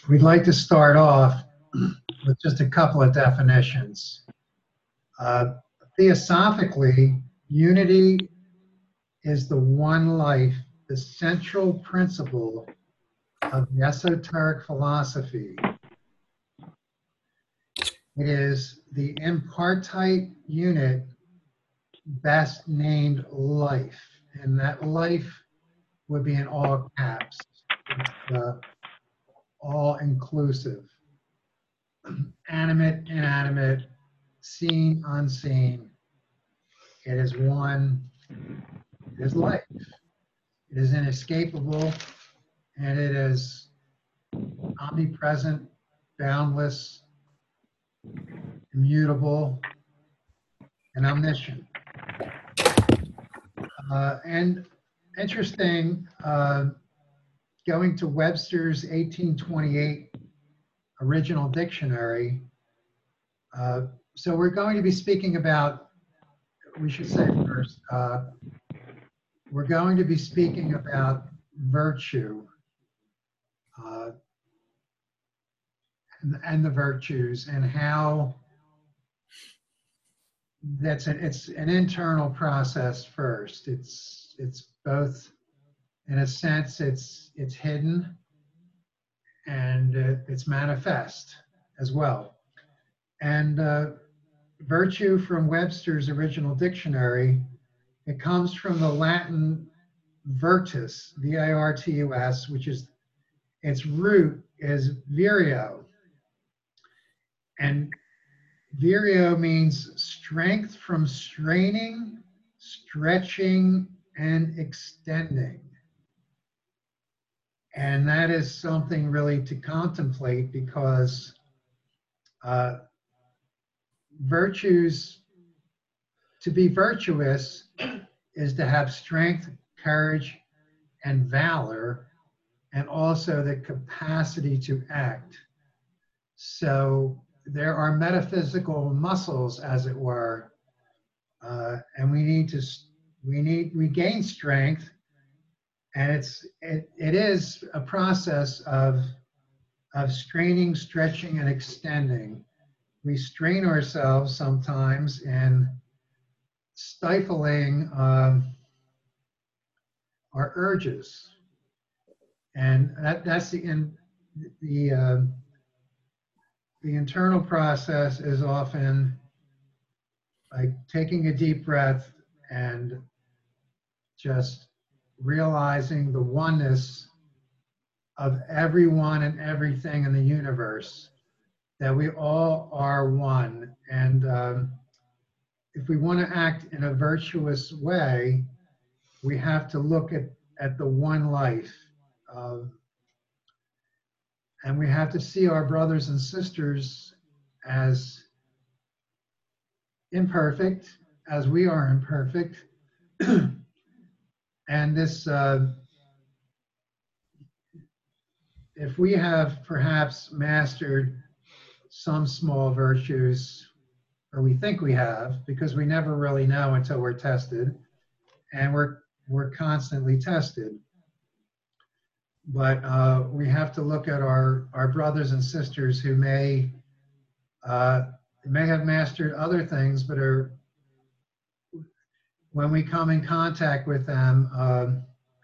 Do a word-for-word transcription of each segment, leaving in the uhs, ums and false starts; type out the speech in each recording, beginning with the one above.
we'd like to start off with just a couple of definitions. Uh, theosophically, unity is the one life, the central principle of the esoteric philosophy. It is the impartite unit best named life, and that life would be in all caps. It's uh, all inclusive. Animate, inanimate, seen, unseen. It is one, it is life. It is inescapable, and it is omnipresent, boundless, immutable, and omniscient. Uh, and interesting, uh, going to Webster's eighteen twenty-eight original dictionary. Uh, so we're going to be speaking about, we should say first, uh, we're going to be speaking about virtue uh, and, and the virtues and how that's an, it's an internal process first. It's, it's both, in a sense, it's, it's hidden and uh, it's manifest as well. And uh, virtue from Webster's original dictionary, it comes from the Latin virtus, V I R T U S, which is, its root is virio. And virio means strength from straining, stretching, and extending. And that is something really to contemplate, because uh, virtues, to be virtuous is to have strength, courage, and valor, and also the capacity to act. So there are metaphysical muscles, as it were, uh, and we need to, we need, we gain strength, and it's, it, it is a process of, of straining, stretching, and extending. We strain ourselves sometimes in stifling um, our urges, and that, that's the in, the uh, the internal process is often like taking a deep breath and just realizing the oneness of everyone and everything in the universe, that we all are one. And um, if we want to act in a virtuous way, we have to look at, at the one life. Uh, and we have to see our brothers and sisters as imperfect, as we are imperfect. And this, uh, if we have perhaps mastered some small virtues, or we think we have, because we never really know until we're tested, and we're, we're constantly tested. But uh, we have to look at our, our brothers and sisters who may, uh, may have mastered other things, but are, when we come in contact with them, um,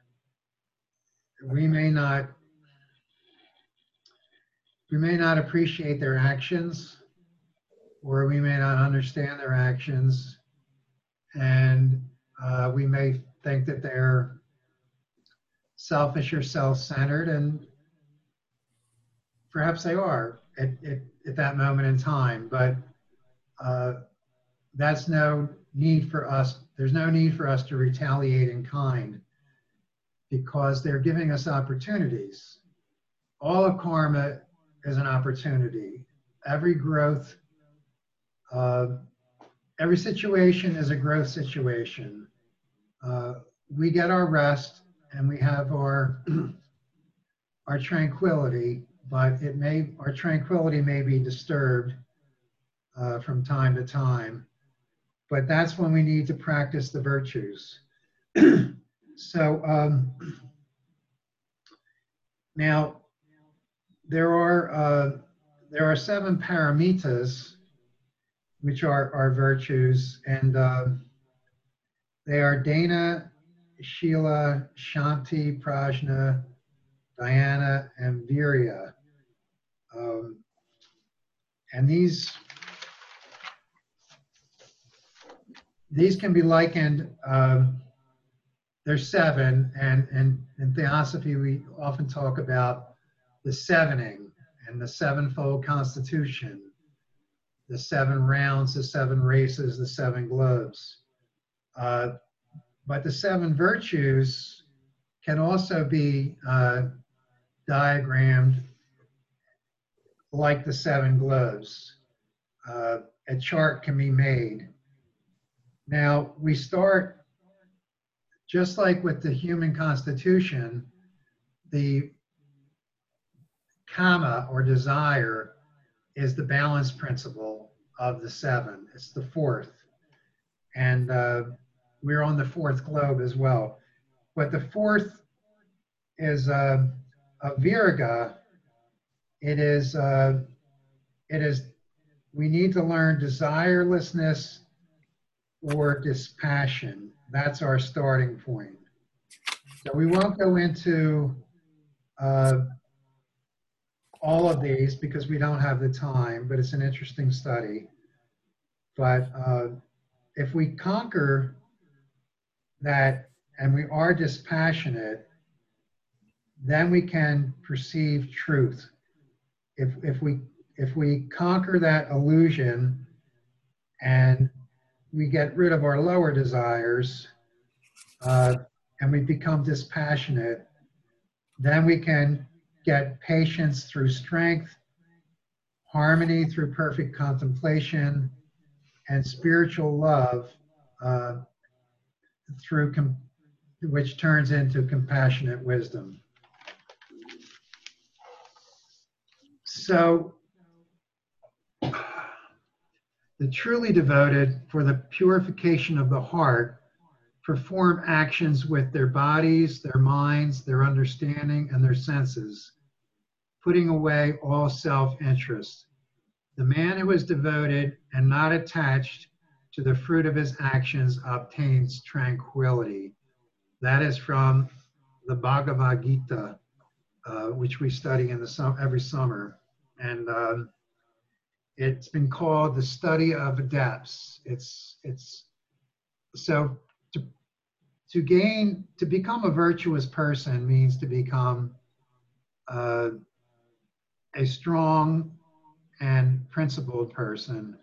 we may not, we may not appreciate their actions, or we may not understand their actions, and uh, we may think that they're selfish or self-centered, and perhaps they are at, at, at that moment in time, but uh, that's no need for us, there's no need for us to retaliate in kind, because they're giving us opportunities. All of karma is an opportunity. Every growth, uh, every situation is a growth situation. Uh, we get our rest and we have our, our tranquility, but it may, our tranquility may be disturbed uh, from time to time. But that's when we need to practice the virtues. So um, now, there are uh, there are seven paramitas, which are, are virtues, and uh, they are Dana, Sheila, Shanti, Prajna, Dhyana, and Virya. Um, and these these can be likened. Um, there's seven, and, and in Theosophy we often talk about the sevening and the sevenfold constitution, the seven rounds, the seven races, the seven globes. Uh, but the seven virtues can also be uh, diagrammed like the seven globes. Uh, a chart can be made. Now, we start just like with the human constitution, the kama or desire is the balance principle of the seven. It's the fourth. And uh, we're on the fourth globe as well. But the fourth is uh, a virga. It is, uh, it is, we need to learn desirelessness or dispassion. That's our starting point. So we won't go into uh, all of these because we don't have the time, but it's an interesting study. But uh, if we conquer that and we are dispassionate, then we can perceive truth. If, if, we, if we conquer that illusion and we get rid of our lower desires uh, and we become dispassionate, then we can get patience through strength, harmony through perfect contemplation, and spiritual love uh, through com which turns into compassionate wisdom. So the truly devoted, for the purification of the heart, perform actions with their bodies, their minds, their understanding, and their senses, putting away all self-interest. The man who is devoted and not attached to the fruit of his actions obtains tranquility. That is from the Bhagavad Gita, uh, which we study in the sum every summer. And um, it's been called the study of depths. It's, it's, so to, to gain, to become a virtuous person means to become uh, a strong and principled person.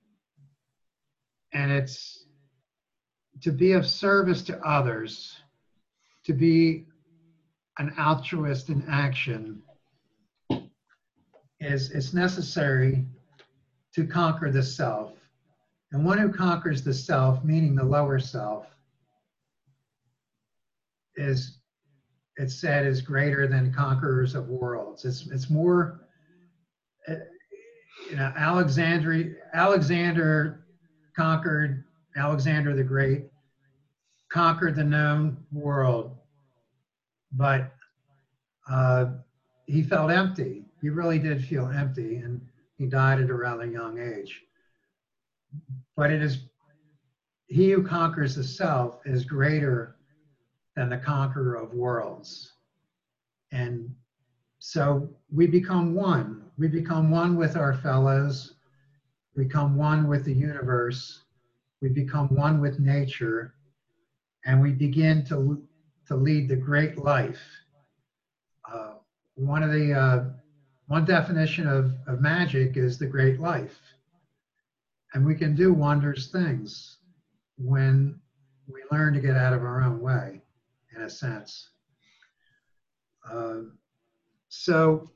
And it's to be of service to others, to be an altruist in action, is it's necessary to conquer the self. And one who conquers the self, meaning the lower self, is, it's said, is greater than conquerors of worlds. It's, it's more, uh, you know, Alexandria, Alexander conquered, Alexander the Great conquered the known world, but uh, he felt empty. He really did feel empty, and he died at a rather young age. But it is, he who conquers the self is greater than the conqueror of worlds. And so we become one. We become one with our fellows. We become one with the universe. We become one with nature. And we begin to, to lead the great life. Uh, one of the, uh, one definition of, of magic is the great life. And we can do wondrous things when we learn to get out of our own way, in a sense. Uh, so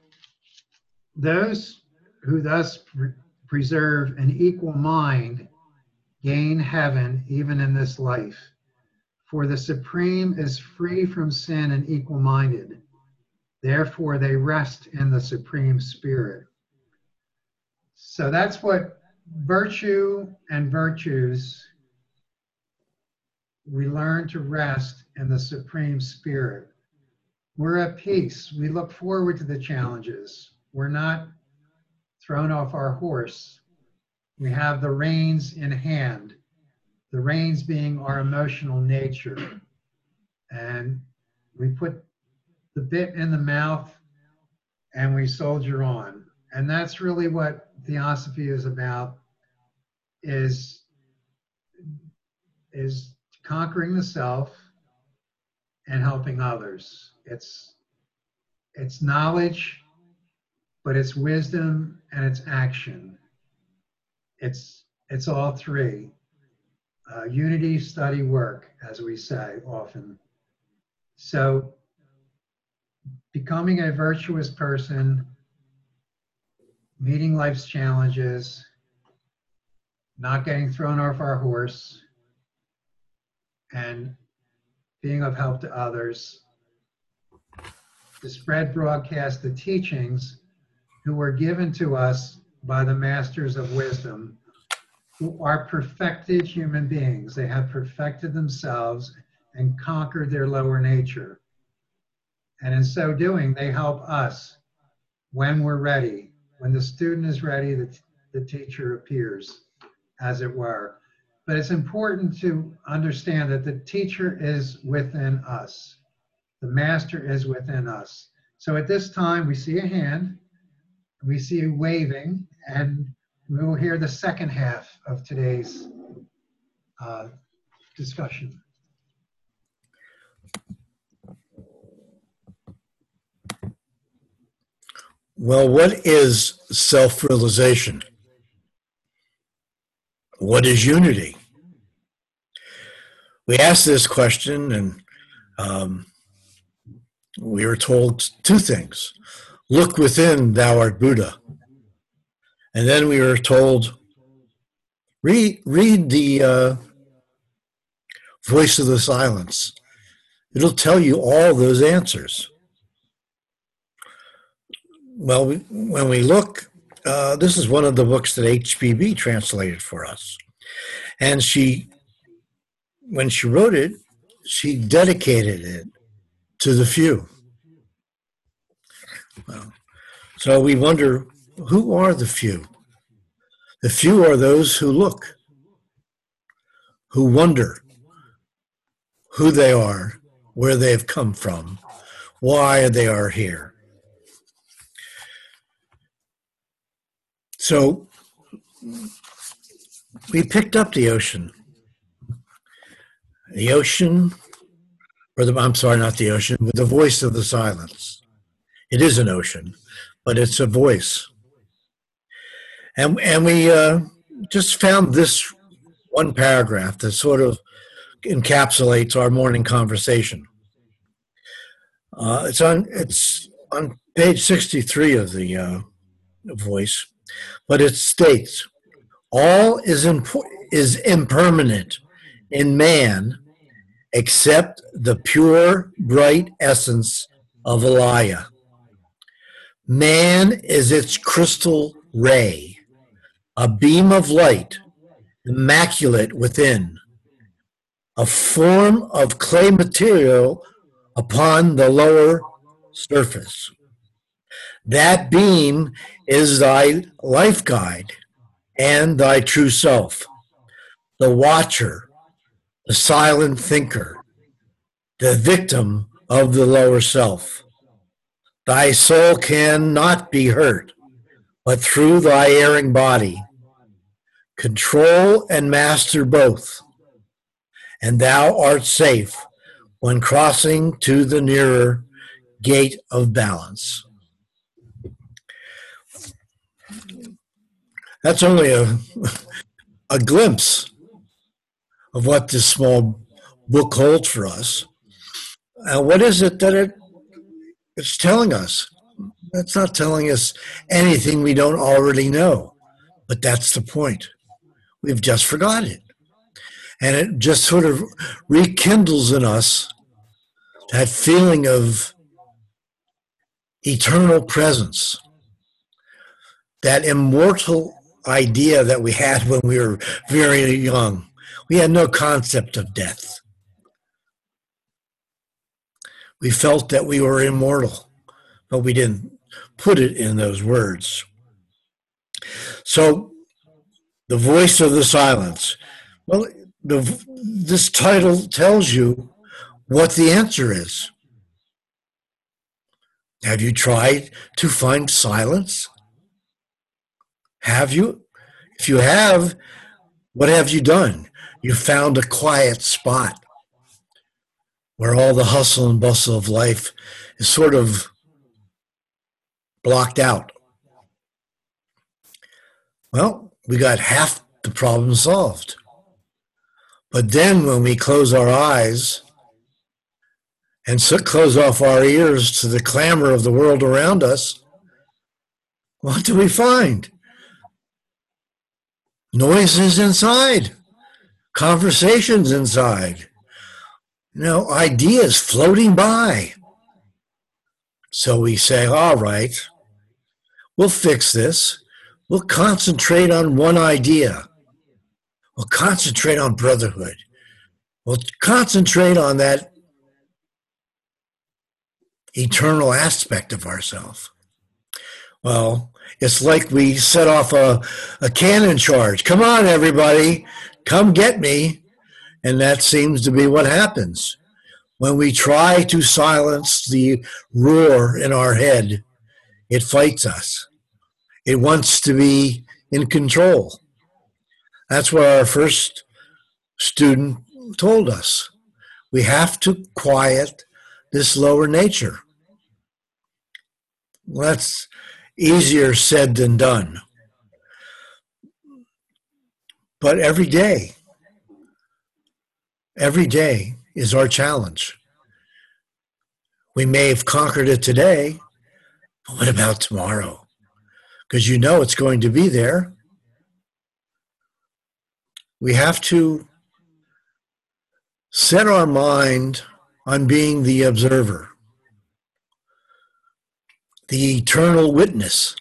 those who thus pre preserve an equal mind gain heaven even in this life. For the Supreme is free from sin and equal-minded. Therefore, they rest in the Supreme Spirit. So that's what virtue and virtues, we learn to rest in the Supreme Spirit. We're at peace. We look forward to the challenges. We're not thrown off our horse. We have the reins in hand, the reins being our emotional nature. And we put the bit in the mouth and we soldier on. And that's really what Theosophy is about, is, is conquering the self and helping others. It's, it's knowledge, but it's wisdom and it's action. It's, it's all three. Uh, unity, study, work, as we say often. So becoming a virtuous person, meeting life's challenges, not getting thrown off our horse, and being of help to others, to spread, broadcast the teachings who were given to us by the masters of wisdom, who are perfected human beings. They have perfected themselves and conquered their lower nature. And in so doing, they help us when we're ready. When the student is ready, the, the teacher appears, as it were. But it's important to understand that the teacher is within us. The master is within us. So at this time, we see a hand, we see a waving, and we will hear the second half of today's uh, discussion. Well, what is self-realization? What is unity? We asked this question, and um, we were told two things. Look within, thou art Buddha. And then we were told, read, read the uh, Voice of the Silence. It'll tell you all those answers. Well, we, when we look, uh, this is one of the books that H P B translated for us. And she, when she wrote it, she dedicated it to the few. Well, so we wonder, who are the few? The few are those who look, who wonder who they are, where they've come from, why they are here. So we picked up the ocean. The ocean, or the, I'm sorry, not the ocean, but the voice of the silence. It is an ocean, but it's a voice. And, and we uh, just found this one paragraph that sort of encapsulates our morning conversation. Uh, it's on it's on page sixty-three of the uh, voice, but it states, all is, imp- is impermanent in man except the pure, bright essence of Alaya. Man is its crystal ray, a beam of light, immaculate within, a form of clay material upon the lower surface. That beam is thy life guide and thy true self, the watcher, the silent thinker, the victim of the lower self. Thy soul cannot be hurt, but through thy erring body, control and master both, and thou art safe when crossing to the nearer gate of balance. That's only a, a glimpse of what this small book holds for us. And what is it that it, it's telling us? It's not telling us anything we don't already know, but that's the point. We've just forgot it. And it just sort of rekindles in us that feeling of eternal presence, that immortal idea that we had when we were very young. We had no concept of death. We felt that we were immortal, but we didn't put it in those words. So, the voice of the silence. Well, the, this title tells you what the answer is. Have you tried to find silence? Have you? If you have, what have you done? You found a quiet spot where all the hustle and bustle of life is sort of blocked out. Well, we got half the problem solved. But then when we close our eyes and so close off our ears to the clamor of the world around us, what do we find? Noises inside, conversations inside, you know, ideas floating by. So we say, all right, we'll fix this. We'll concentrate on one idea. We'll concentrate on brotherhood. We'll concentrate on that eternal aspect of ourselves. Well, it's like we set off a, a cannon charge. Come on, everybody, come get me. And that seems to be what happens. When we try to silence the roar in our head, it fights us. It wants to be in control. That's what our first student told us. We have to quiet this lower nature. Well, that's easier said than done. But every day, every day is our challenge. We may have conquered it today, but what about tomorrow? Because you know it's going to be there. We have to set our mind on being the observer, the eternal witness.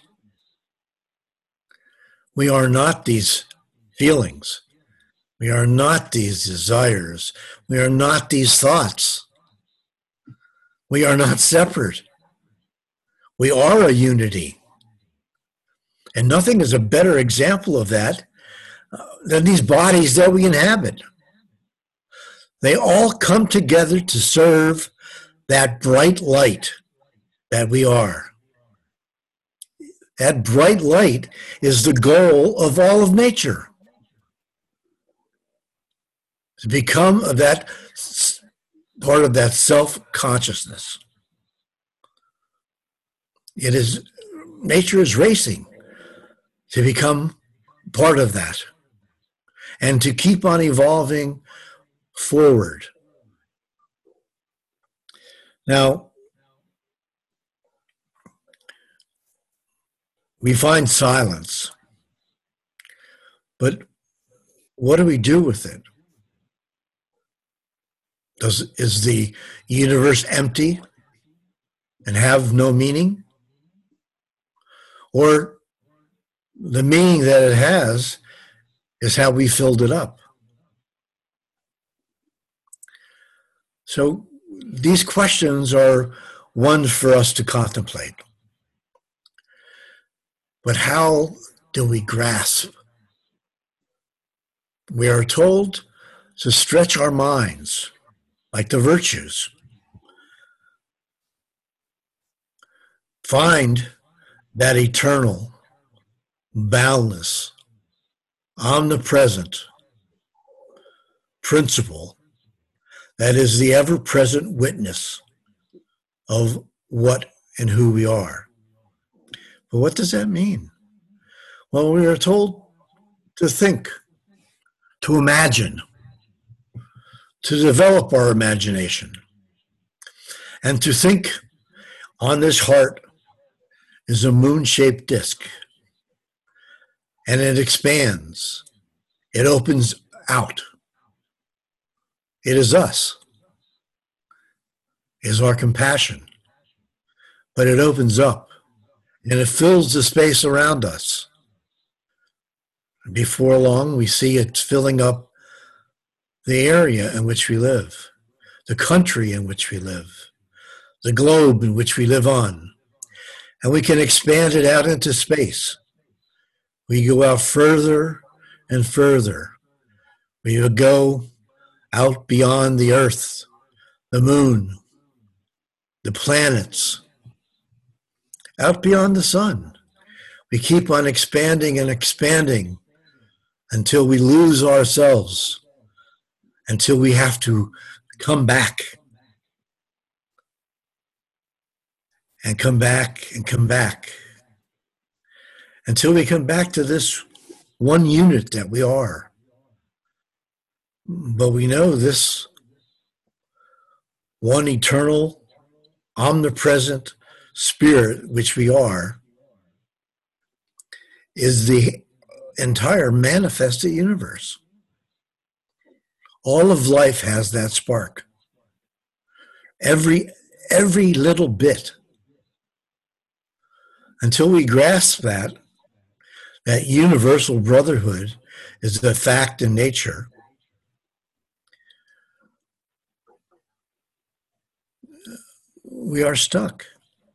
We are not these feelings. We are not these desires. We are not these thoughts. We are not separate. We are a unity. And nothing is a better example of that than these bodies that we inhabit. They all come together to serve that bright light that we are. That bright light is the goal of all of nature. To become that part of that self-consciousness. It is, nature is racing to become part of that and to keep on evolving forward. Now, we find silence, but what do we do with it? Does, is the universe empty and have no meaning? Or the meaning that it has is how we filled it up? So these questions are ones for us to contemplate. But how do we grasp? We are told to stretch our minds like the virtues. Find that eternal, boundless, omnipresent principle that is the ever-present witness of what and who we are. But what does that mean? Well, we are told to think, to imagine, to develop our imagination, and to think on this heart is a moon-shaped disc, and it expands, it opens out. It is us, it is our compassion, but it opens up and it fills the space around us. Before long, we see it filling up the area in which we live, the country in which we live, the globe in which we live on, and we can expand it out into space. We go out further and further. We will go out beyond the earth, the moon, the planets, out beyond the sun. We keep on expanding and expanding until we lose ourselves, until we have to come back and come back and come back, until we come back to this one unit that we are. But we know this one eternal, omnipresent spirit, which we are, is the entire manifested universe. All of life has that spark. Every, every little bit. Until we grasp that, that universal brotherhood is a fact in nature, we are stuck.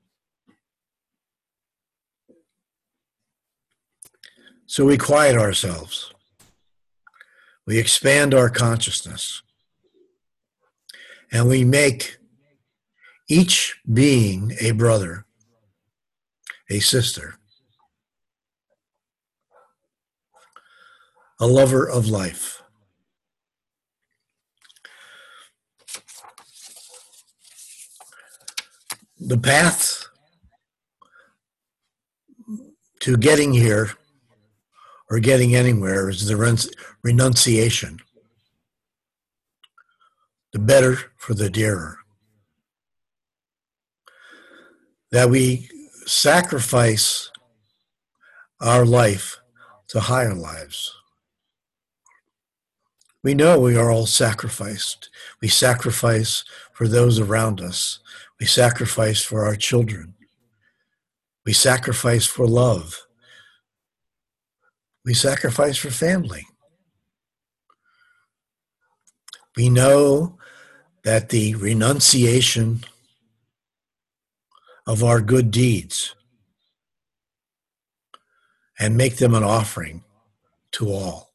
So we quiet ourselves. We expand our consciousness. And we make each being a brother, a sister, a lover of life. The path to getting here or getting anywhere is the renunciation. The better for the dearer. That we sacrifice our life to higher lives. We know we are all sacrificed. We sacrifice for those around us. We sacrifice for our children. We sacrifice for love. We sacrifice for family. We know that the renunciation of our good deeds and make them an offering to all.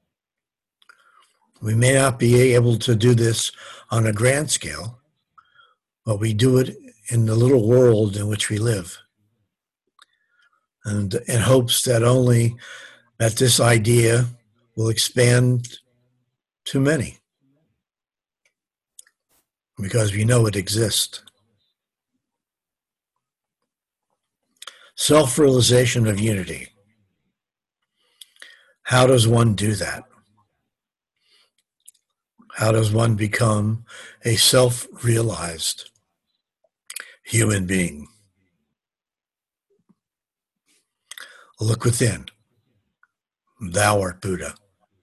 We may not be able to do this on a grand scale, but we do it in the little world in which we live. And in hopes that only that this idea will expand to many. Because we know it exists. Self-realization of unity. How does one do that? How does one become a self-realized human being? Look within. Thou art Buddha.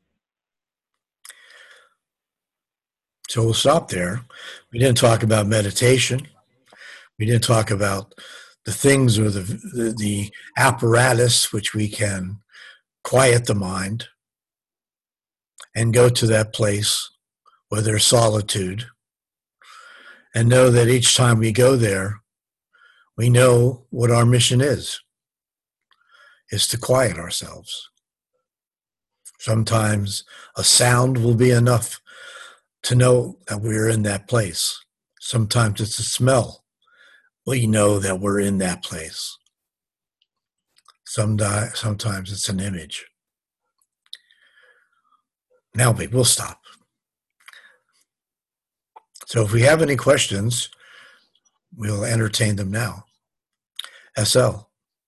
So we'll stop there. We didn't talk about meditation. We didn't talk about the things or the, the, the apparatus which we can quiet the mind and go to that place where there's solitude and know that each time we go there, we know what our mission is, is to quiet ourselves. Sometimes a sound will be enough to know that we're in that place. Sometimes it's a smell. We know that we're in that place. Sometimes it's an image. Now, we'll stop. So if we have any questions, we'll entertain them now. S L.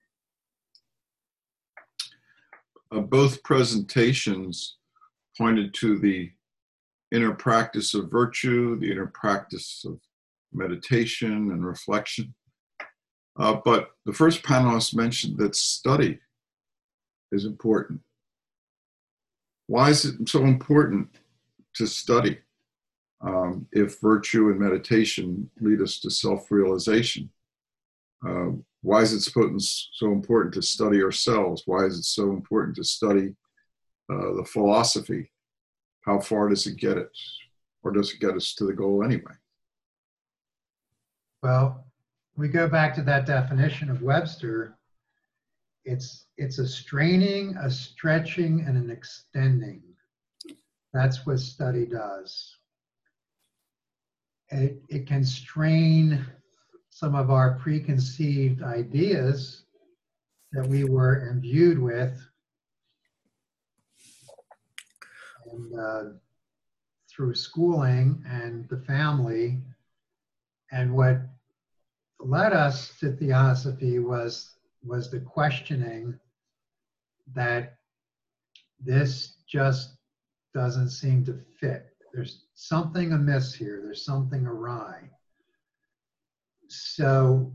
Uh, both presentations pointed to the inner practice of virtue, the inner practice of meditation and reflection. Uh, but the first panelist mentioned that study is important. Why is it so important to study um, if virtue and meditation lead us to self-realization? Uh, why is it so important to study ourselves? Why is it so important to study uh, the philosophy? How far does it get us? Or does it get us to the goal anyway? Well, we go back to that definition of Webster. It's, it's a straining, a stretching, and an extending. That's what study does. It, it can strain some of our preconceived ideas that we were imbued with and, uh, through schooling and the family. And what led us to theosophy was, was the questioning that this just doesn't seem to fit. There's something amiss here. There's something awry. So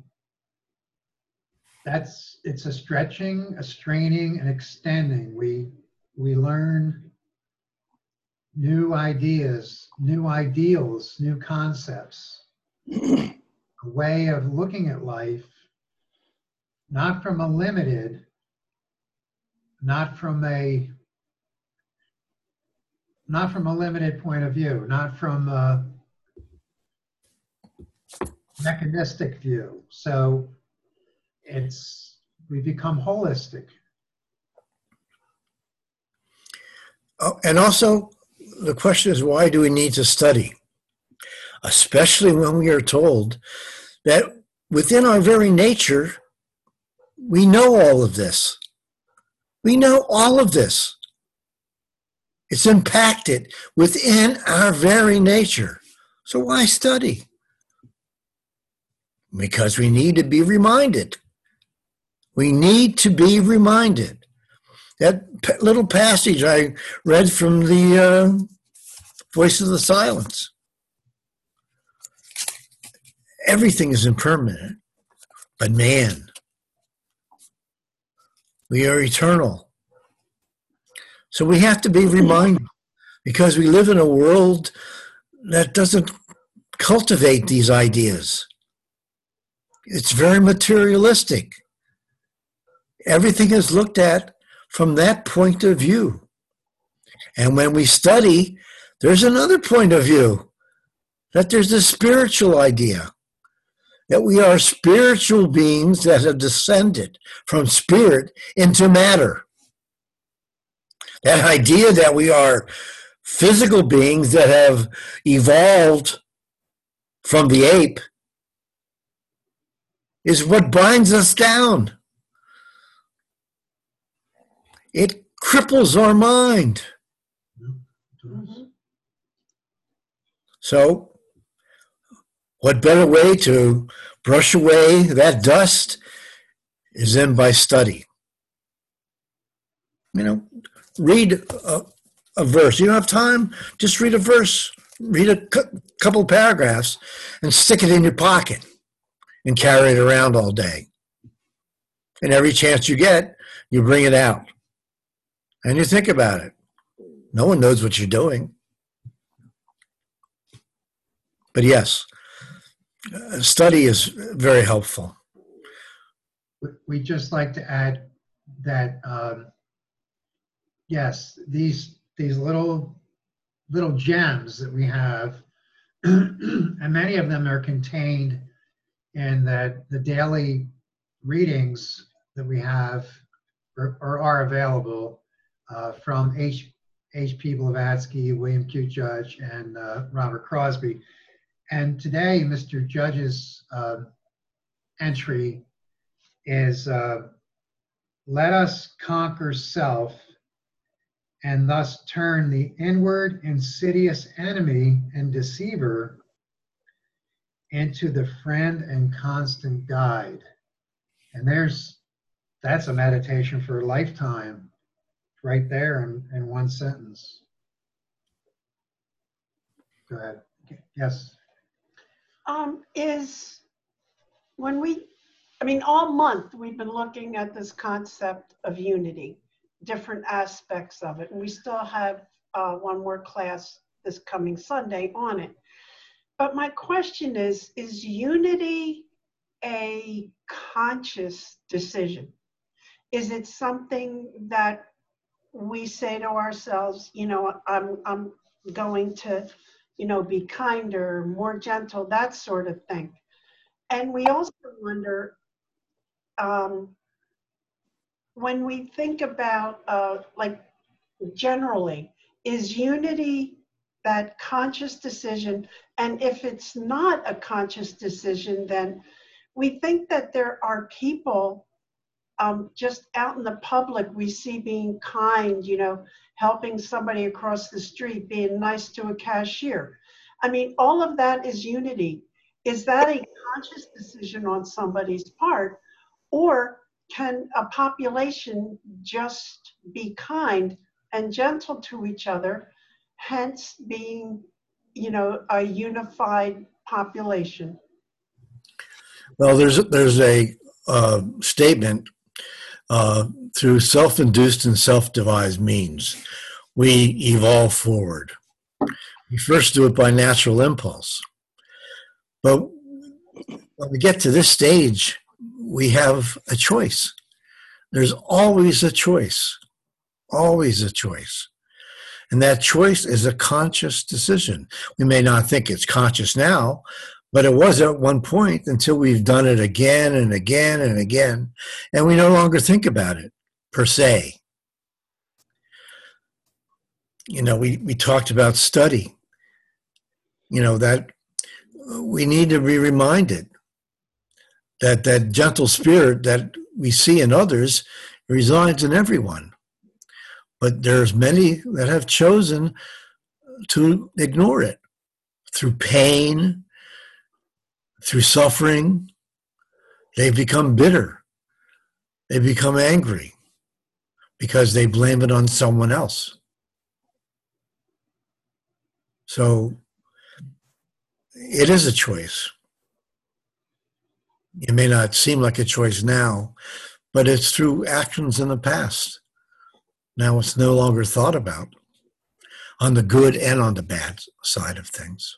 that's, it's a stretching, a straining, and extending. We, we learn new ideas, new ideals, new concepts, a way of looking at life, not from a limited, not from a, not from a limited point of view, not from a mechanistic view. So it's, we become holistic. Oh, and also, the question is, why do we need to study? Especially when we are told that within our very nature, we know all of this. We know all of this. It's impacted within our very nature. So why study? Because we need to be reminded. We need to be reminded. That p- little passage I read from the uh, Voice of the Silence. Everything is impermanent, but man, we are eternal. So we have to be reminded, because we live in a world that doesn't cultivate these ideas. It's very materialistic. Everything is looked at from that point of view. And when we study, there's another point of view, that there's a spiritual idea, that we are spiritual beings that have descended from spirit into matter. That idea that we are physical beings that have evolved from the ape is what binds us down. It cripples our mind. Mm-hmm. So, what better way to brush away that dust is than by study. You know, read a, a verse. You don't have time? Just read a verse. Read a cu- couple paragraphs and stick it in your pocket and carry it around all day. And every chance you get, you bring it out. And you think about it. No one knows what you're doing. But yes, study is very helpful. We just like to add that, um, yes, these these little little gems that we have, and many of them are contained in that the daily readings that we have or, or are available uh, from H. H. P. Blavatsky, William Q. Judge, and uh, Robert Crosby. And today, Mister Judge's uh, entry is, uh, let us conquer self and thus turn the inward insidious enemy and deceiver into the friend and constant guide. And there's, that's a meditation for a lifetime right there in, in one sentence. Go ahead. Yes. Um, is when we, I mean, all month we've been looking at this concept of unity, different aspects of it. And we still have uh, one more class this coming Sunday on it. But my question is, is unity a conscious decision? Is it something that we say to ourselves, you know, I'm, I'm going to, you know, be kinder, more gentle, that sort of thing? And we also wonder, um, when we think about, uh, like, generally, is unity that conscious decision? And if it's not a conscious decision, then we think that there are people um, just out in the public we see being kind, you know, helping somebody across the street, being nice to a cashier. I mean, all of that is unity. Is that a conscious decision on somebody's part? Or can a population just be kind and gentle to each other, hence being, you know, a unified population? Well, there's there's a uh, statement uh, through self-induced and self-devised means, we evolve forward. We first do it by natural impulse, but when we get to this stage, we have a choice. There's always a choice, always a choice. And that choice is a conscious decision. We may not think it's conscious now, but it was at one point until we've done it again and again and again, and we no longer think about it per se. You know, we, we talked about study. You know, that we need to be reminded that that gentle spirit that we see in others resides in everyone. But there's many that have chosen to ignore it through pain, through suffering. They've become bitter. They become angry because they blame it on someone else. So it is a choice. It may not seem like a choice now, but it's through actions in the past. Now it's no longer thought about on the good and on the bad side of things.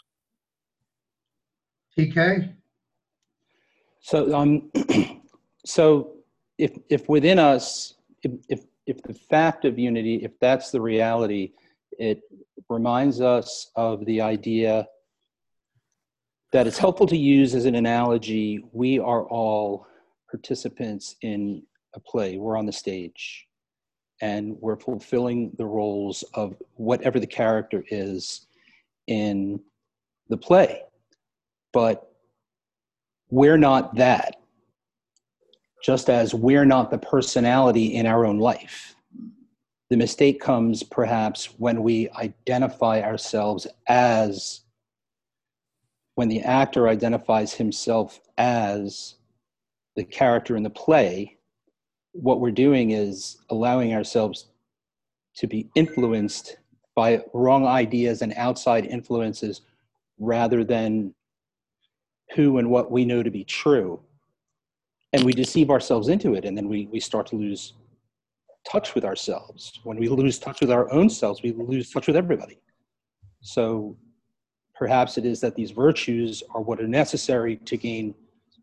T K? So, um, so if if within us, if, if if the fact of unity, if that's the reality, it reminds us of the idea that it's helpful to use as an analogy. We are all participants in a play. We're on the stage, and we're fulfilling the roles of whatever the character is in the play. But we're not that, just as we're not the personality in our own life. The mistake comes perhaps when we identify ourselves as, when the actor identifies himself as the character in the play. What we're doing is allowing ourselves to be influenced by wrong ideas and outside influences rather than who and what we know to be true. And we deceive ourselves into it, and then we, we start to lose touch with ourselves. When we lose touch with our own selves, we lose touch with everybody. So perhaps it is that these virtues are what are necessary to gain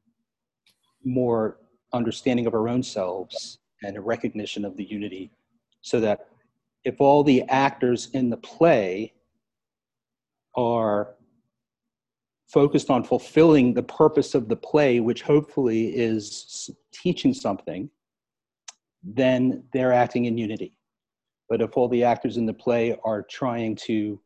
more understanding of our own selves and a recognition of the unity, so that if all the actors in the play are focused on fulfilling the purpose of the play, which hopefully is teaching something, then they're acting in unity. But if all the actors in the play are trying to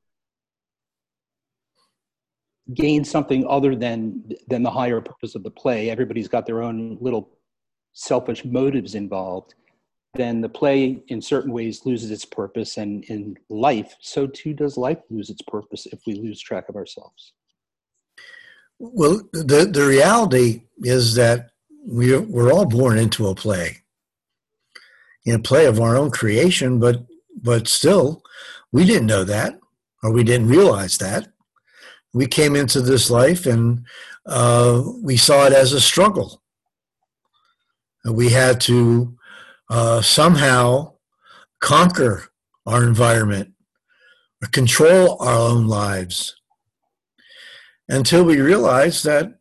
gain something other than than the higher purpose of the play, everybody's got their own little selfish motives involved, then the play in certain ways loses its purpose, and in life, so too does life lose its purpose if we lose track of ourselves. Well, the, the reality is that we're, we're all born into a play, in a play of our own creation, but but still, we didn't know that, or we didn't realize that. We came into this life and uh, we saw it as a struggle. We had to uh, somehow conquer our environment or control our own lives, until we realized that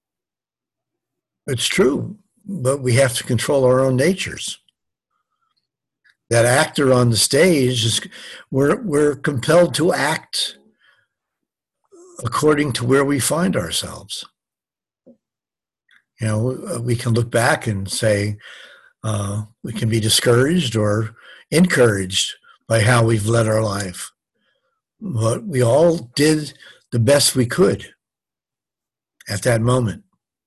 it's true, but we have to control our own natures. That actor on the stage, is we're, we're compelled to act according to where we find ourselves. You know, we can look back and say uh, we can be discouraged or encouraged by how we've led our life. But we all did the best we could at that moment.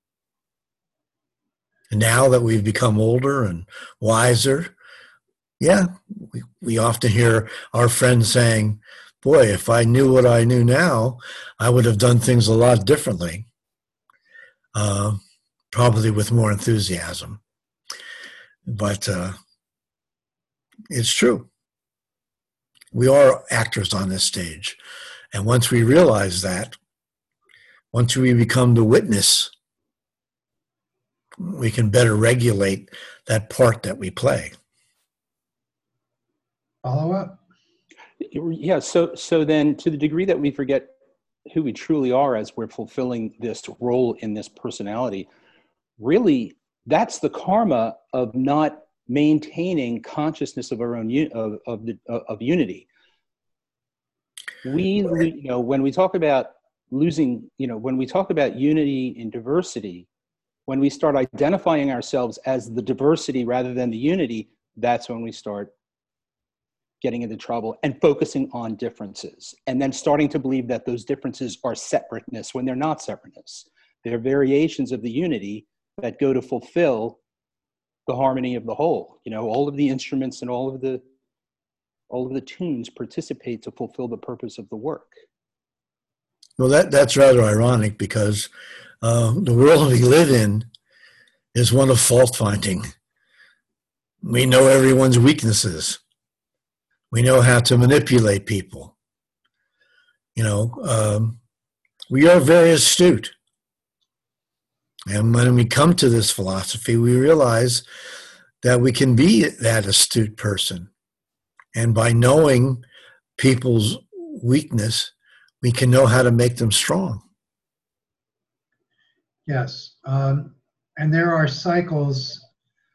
And now that we've become older and wiser, yeah, we, we often hear our friends saying, boy, if I knew what I knew now, I would have done things a lot differently, uh, probably with more enthusiasm. But uh, it's true. We are actors on this stage. And once we realize that, once we become the witness, we can better regulate that part that we play. Follow up? Yeah, so so then to the degree that we forget who we truly are as we're fulfilling this role in this personality, really that's the karma of not maintaining consciousness of our own of of, the, of unity. We, you know, when we talk about losing, you know, when we talk about unity and diversity, when we start identifying ourselves as the diversity rather than the unity, that's when we start getting into trouble and focusing on differences, and then starting to believe that those differences are separateness when they're not separateness. They're variations of the unity that go to fulfill the harmony of the whole. You know, all of the instruments and all of the all of the tunes participate to fulfill the purpose of the work. Well, that that's rather ironic because uh, the world we live in is one of fault finding. We know everyone's weaknesses. We know how to manipulate people. You know, um, we are very astute. And when we come to this philosophy, we realize that we can be that astute person. And by knowing people's weakness, we can know how to make them strong. Yes. Um, and there are cycles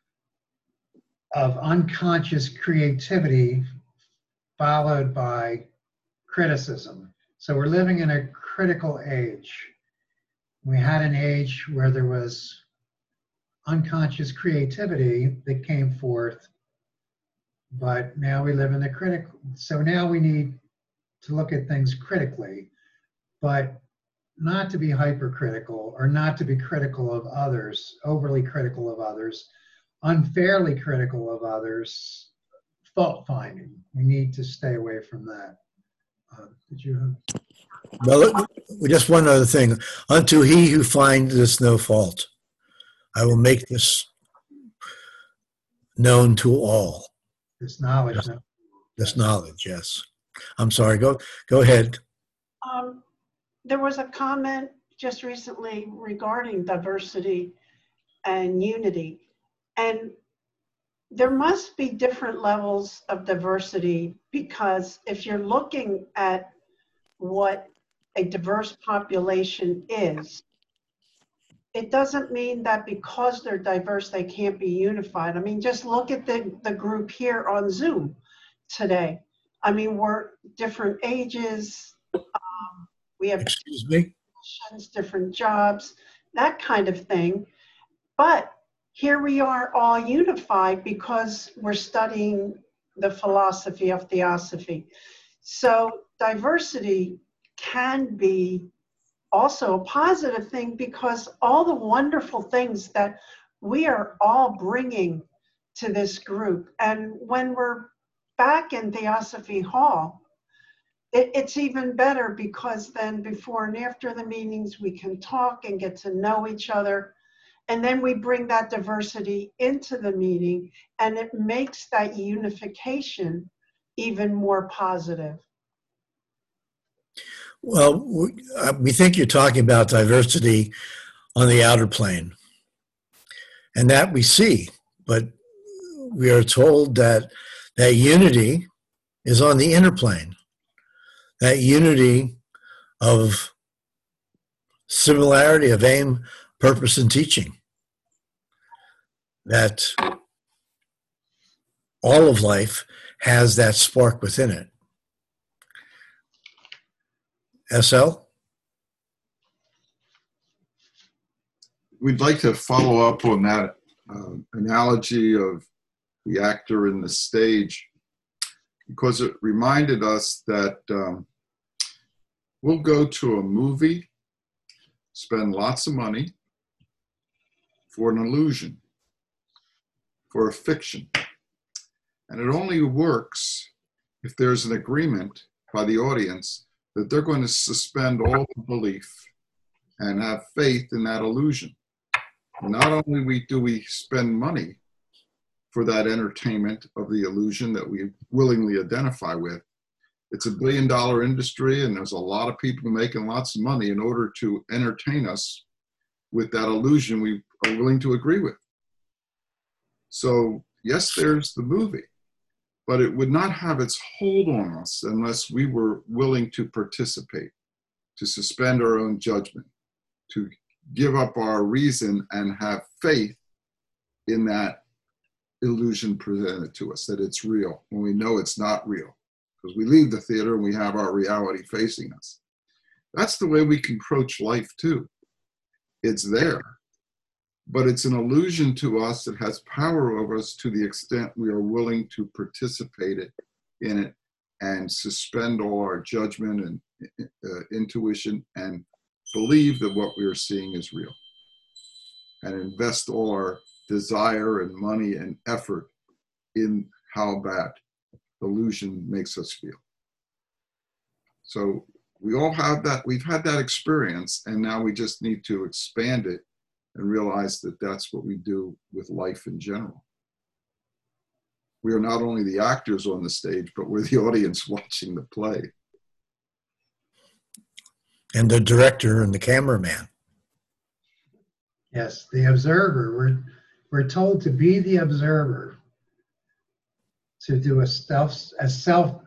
of unconscious creativity followed by criticism. So we're living in a critical age. We had an age where there was unconscious creativity that came forth, but now we live in the critical. So now we need to look at things critically, but not to be hypercritical or not to be critical of others, overly critical of others, unfairly critical of others, fault finding. We need to stay away from that. Uh, did you? Well, just one other thing. Unto he who findeth no fault, I will make this known to all. This knowledge. This, no? this knowledge, yes. I'm sorry. Go go ahead. Um, there was a comment just recently regarding diversity and unity, and there must be different levels of diversity, because if you're looking at what a diverse population is, it doesn't mean that because they're diverse, they can't be unified. I mean, just look at the, the group here on Zoom today. I mean, we're different ages. Um, we have Excuse me? different jobs, that kind of thing. But here we are all unified because we're studying the philosophy of theosophy. So diversity can be also a positive thing, because all the wonderful things that we are all bringing to this group. And when we're back in Theosophy Hall, it, it's even better, because then before and after the meetings, we can talk and get to know each other. And then we bring that diversity into the meeting, and it makes that unification even more positive. Well, we, uh, we think you're talking about diversity on the outer plane, and that we see, but we are told that that unity is on the inner plane, that unity of similarity of aim, purpose, and teaching, that all of life has that spark within it. S L? we'd like to follow up on that uh, analogy of the actor in the stage, because it reminded us that um, we'll go to a movie, spend lots of money for an illusion, for a fiction. And it only works if there's an agreement by the audience that they're going to suspend all the belief and have faith in that illusion. And not only we, do we spend money for that entertainment of the illusion that we willingly identify with, it's a billion dollar industry and there's a lot of people making lots of money in order to entertain us with that illusion we are willing to agree with. So yes, there's the movie, but it would not have its hold on us unless we were willing to participate, to suspend our own judgment, to give up our reason and have faith in that illusion presented to us, that it's real, when we know it's not real, because we leave the theater and we have our reality facing us. That's the way we can approach life too. It's there, but it's an illusion to us that has power over us to the extent we are willing to participate it, in it and suspend all our judgment and uh, intuition and believe that what we are seeing is real, and invest all our desire and money and effort in how that illusion makes us feel. So we all have that, we've had that experience, and now we just need to expand it and realize that that's what we do with life in general. We are not only the actors on the stage, but we're the audience watching the play. And the director and the cameraman. Yes, the observer. We're, we're told to be the observer, to do a self, a self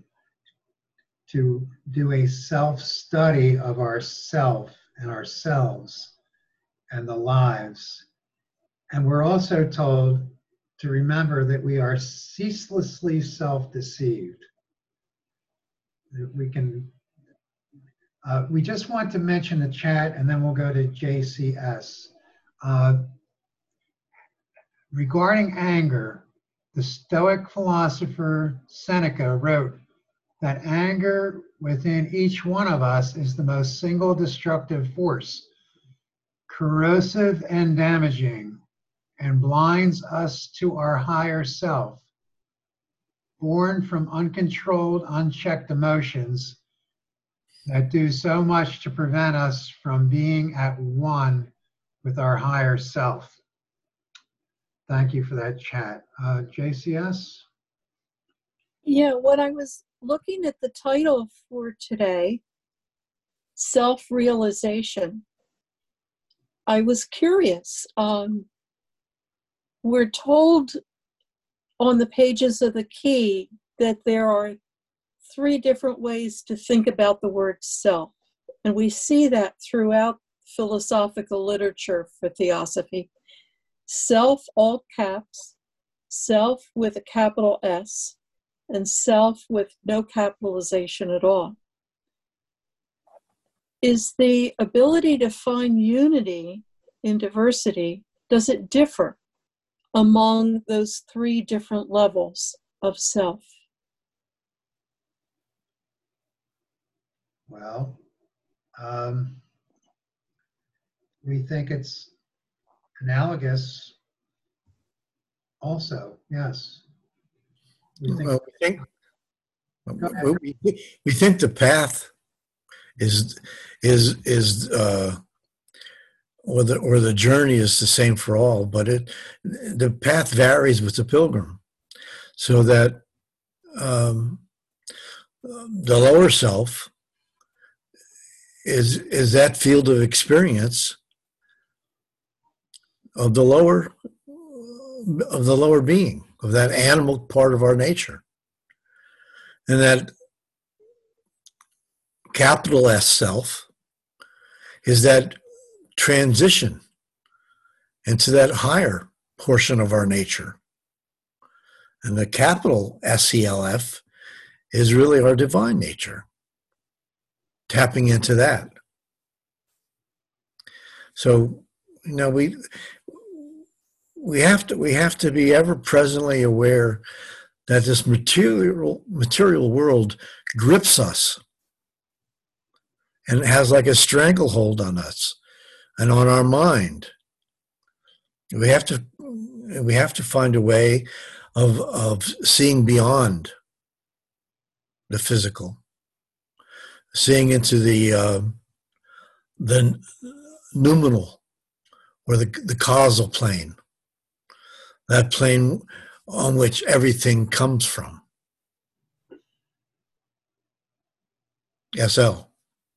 to do a self-study of ourself and ourselves and the lives. And we're also told to remember that we are ceaselessly self-deceived. That we can, uh, we just want to mention the chat and then we'll go to J C S. Uh, regarding anger, the Stoic philosopher Seneca wrote that anger within each one of us is the most single destructive force, corrosive and damaging, and blinds us to our higher self, born from uncontrolled, unchecked emotions that do so much to prevent us from being at one with our higher self. Thank you for that chat. Uh, J C S? Yeah, when I was looking at the title for today, Self-Realization, I was curious. Um, we're told on the pages of the key that there are three different ways to think about the word self. And we see that throughout philosophical literature for theosophy. Self, all caps, self with a capital S, and self with no capitalization at all. Is the ability to find unity in diversity, does it differ among those three different levels of self? Well, um, we think it's analogous also, yes. We think, Well, we think, Go ahead. we, we think the path is is is uh, or the or the journey is the same for all, but it the path varies with the pilgrim, so that um, the lower self is is that field of experience of the lower of the lower being, of that animal part of our nature. And that capital S self is that transition into that higher portion of our nature. And the capital S C L F is really our divine nature, tapping into that. So, you know, we we have to we have to be ever presently aware that this material material world grips us and it has like a stranglehold on us and on our mind. We have to we have to find a way of of seeing beyond the physical, seeing into the uh, the noumenal or the the causal plane, that plane on which everything comes from. S L.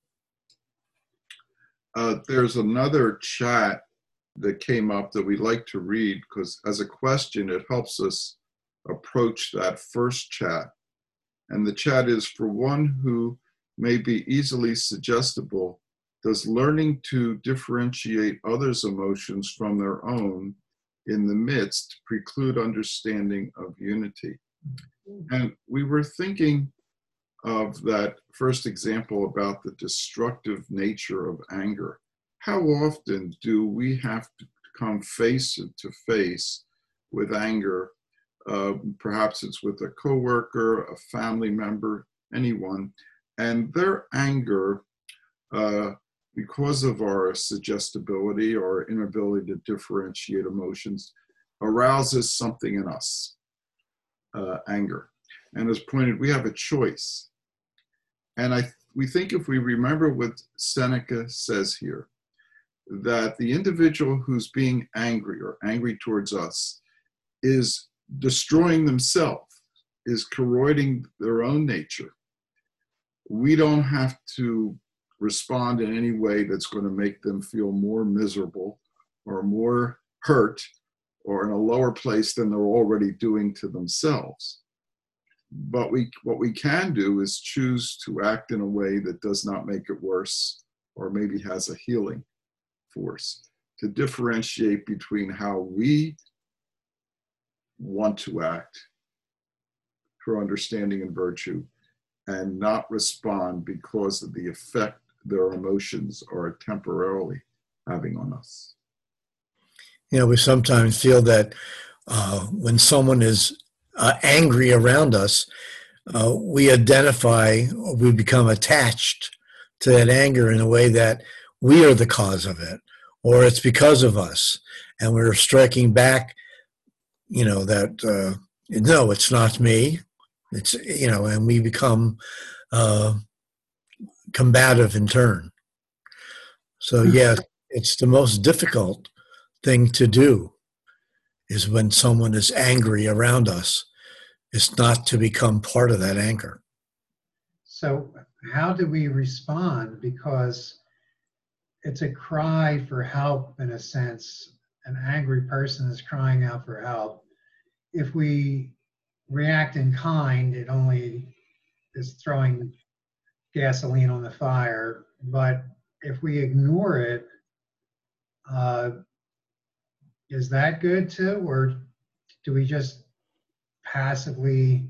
Uh, there's another chat that came up that we'd like to read because as a question, it helps us approach that first chat. And the chat is, for one who may be easily suggestible, does learning to differentiate others' emotions from their own in the midst preclude understanding of unity? And we were thinking of that first example about the destructive nature of anger. How often do we have to come face to face with anger? Uh, perhaps it's with a coworker, a family member, anyone, and their anger, uh, because of our suggestibility or inability to differentiate emotions, arouses something in us, uh, anger. And as pointed, we have a choice. And I, we think if we remember what Seneca says here, that the individual who's being angry or angry towards us is destroying themselves, is corroding their own nature. We don't have to respond in any way that's going to make them feel more miserable or more hurt or in a lower place than they're already doing to themselves. But we, what we can do is choose to act in a way that does not make it worse or maybe has a healing force, to differentiate between how we want to act for understanding and virtue and not respond because of the effect their emotions are temporarily having on us. You know, we sometimes feel that uh, when someone is uh, angry around us, uh, we identify or we become attached to that anger in a way that we are the cause of it, or it's because of us, and we're striking back, you know, that, uh, no, it's not me, it's, you know, and we become uh, combative in turn. So, yes, it's the most difficult thing to do is when someone is angry around us, is not to become part of that anger. So how do we respond? Because it's a cry for help in a sense. An angry person is crying out for help. If we react in kind, it only is throwing gasoline on the fire. But if we ignore it, uh, is that good too? Or do we just passively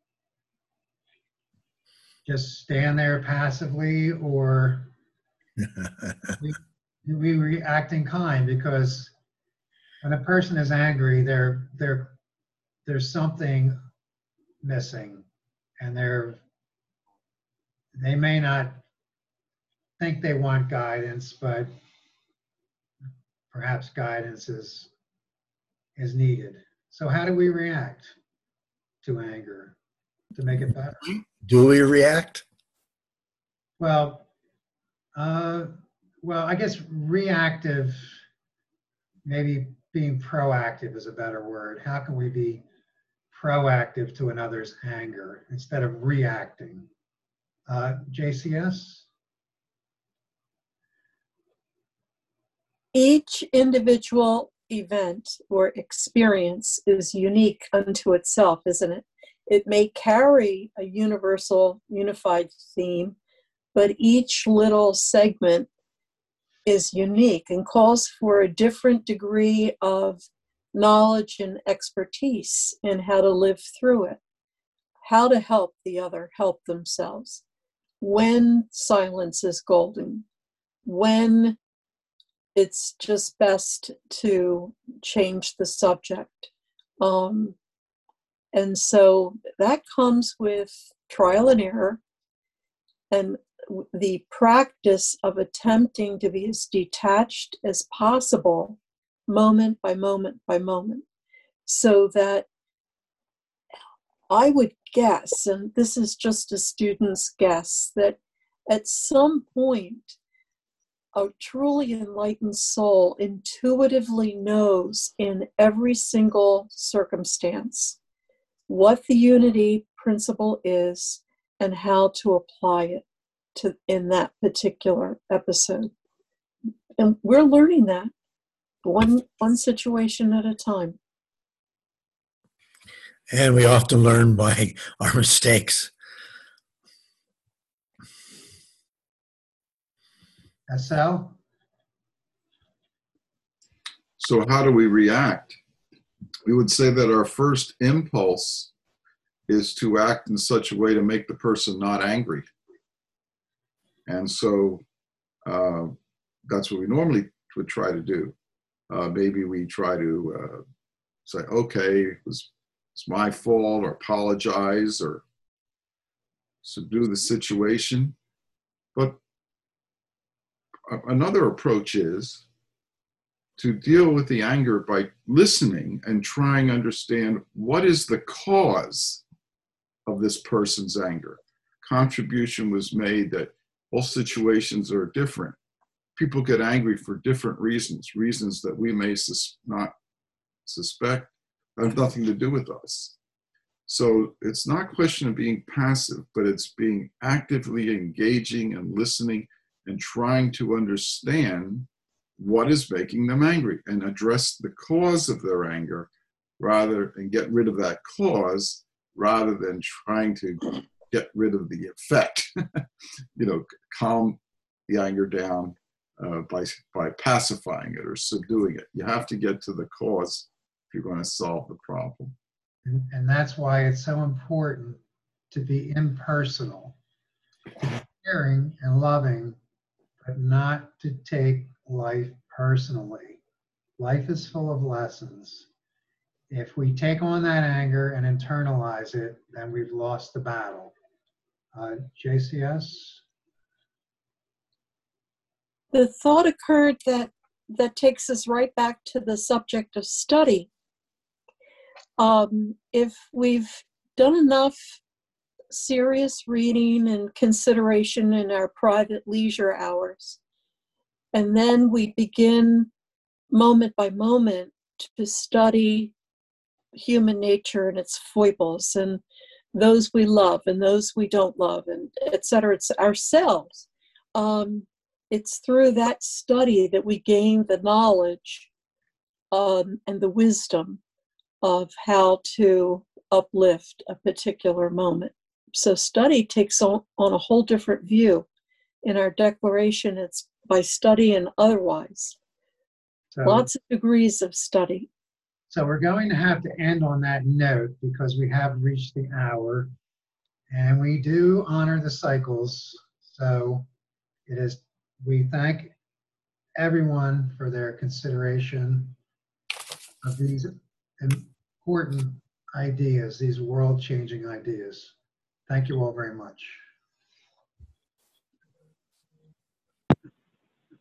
just stand there passively, or we, do we react in kind? Because when a person is angry, they're, they're, there's something missing, and they're, they may not think they want guidance, but perhaps guidance is, is needed. So how do we react to anger to make it better? Do we react? Well, uh, well, I guess reactive, maybe being proactive is a better word. How can we be proactive to another's anger instead of reacting? Uh, J C S? Each individual event or experience is unique unto itself, isn't it? It may carry a universal, unified theme, but each little segment is unique and calls for a different degree of knowledge and expertise in how to live through it, how to help the other help themselves, when silence is golden, when it's just best to change the subject. Um, and so that comes with trial and error and the practice of attempting to be as detached as possible, moment by moment by moment, so that I would guess, and this is just a student's guess, that at some point, a truly enlightened soul intuitively knows in every single circumstance what the unity principle is and how to apply it to in that particular episode. And we're learning that one one situation at a time. And we often learn by our mistakes. S L? So how do we react? We would say that our first impulse is to act in such a way to make the person not angry. And so uh, that's what we normally would try to do. Uh, maybe we try to uh, say, okay, it was, it's my fault, or apologize, or subdue the situation. But another approach is to deal with the anger by listening and trying to understand what is the cause of this person's anger. Contribution was made that all situations are different. People get angry for different reasons, reasons that we may sus- not suspect have nothing to do with us. So it's not a question of being passive, but it's being actively engaging and listening and trying to understand what is making them angry and address the cause of their anger rather and get rid of that cause rather than trying to get rid of the effect. You know, calm the anger down uh, by, by pacifying it or subduing it. You have to get to the cause if you're going to solve the problem. And, and that's why it's so important to be impersonal, to be caring and loving, but not to take life personally. Life is full of lessons. If we take on that anger and internalize it, then we've lost the battle. Uh, J C S? The thought occurred that that takes us right back to the subject of study. Um, if we've done enough serious reading and consideration in our private leisure hours, and then we begin moment by moment to study human nature and its foibles and those we love and those we don't love, and et cetera, it's ourselves. Um, it's through that study that we gain the knowledge um, and the wisdom of how to uplift a particular moment. So study takes on, on a whole different view. In our declaration, it's by study and otherwise. So, Lots of degrees of study. So we're going to have to end on that note because we have reached the hour, and we do honor the cycles. So it is, we thank everyone for their consideration of these important ideas, these world-changing ideas. Thank you all very much.